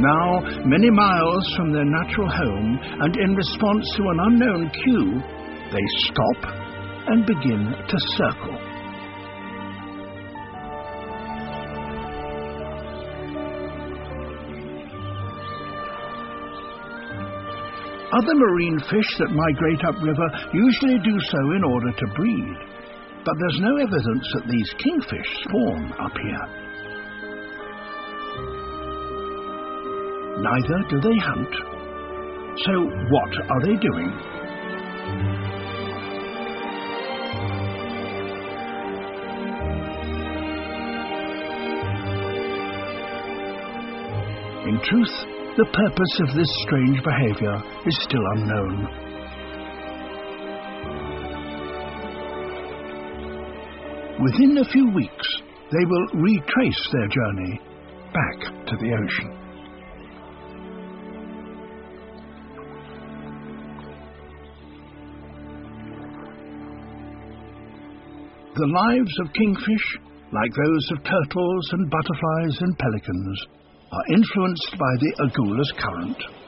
Now, many miles from their natural home, and in response to an unknown cue, they stop and begin to circle. Other marine fish that migrate upriver usually do so in order to breed, but there's no evidence that these kingfish spawn up here. Neither do they hunt. So what are they doing? In truth, the purpose of this strange behavior is still unknown. Within a few weeks, they will retrace their journey back to the ocean. The lives of kingfish, like those of turtles and butterflies and pelicans, are influenced by the Agulhas current.